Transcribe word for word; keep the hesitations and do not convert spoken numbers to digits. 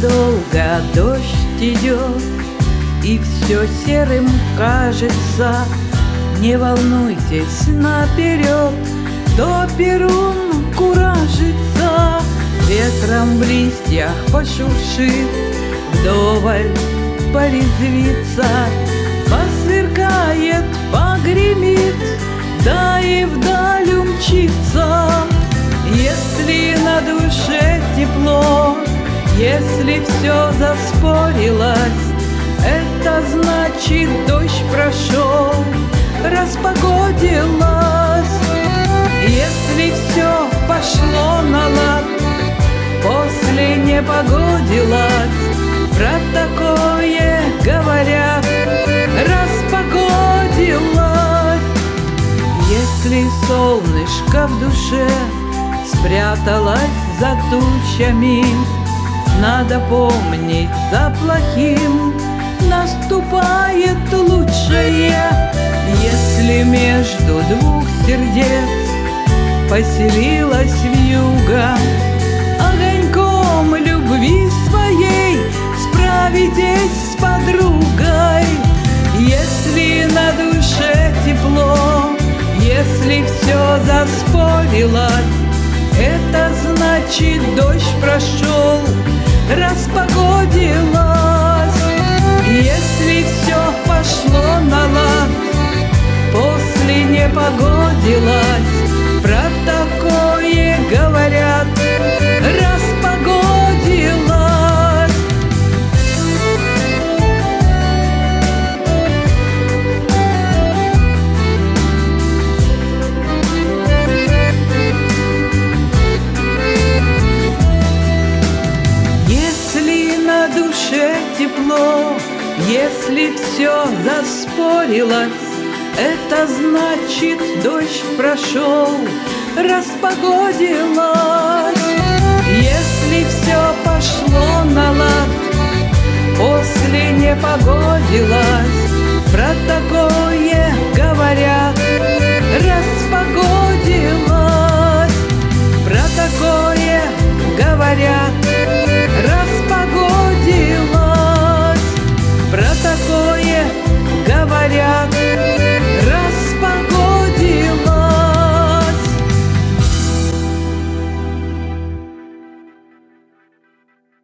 долго дождь идет, и все серым кажется. Не волнуйтесь наперед, то перун куражится. Ветром в листьях пошуршит, вдоволь порезвится, посверкает, погремит, да и вдаль умчится. Если на душе тепло, если все заспорилось, это значит, дождь прошел, распогодилось. Если все пошло на лад, после не погодилось, про такое говорят, распогодилось. Если солнышко в душе спряталось за тучами, надо помнить, за плохим наступает лучшее. Если между двух сердец поселилась вьюга, огоньком любви своей справитесь с подругой. Если на душе тепло, если все заспорилось, это значит, дождь прошел, распогодилось. Если все пошло на лад, после не погодилось, про такое говорят, распогодилось. Тепло, если все заспорилось, это значит, дождь прошел, распогодилось. Если все пошло на лад, после не погодилось, про такое говорят,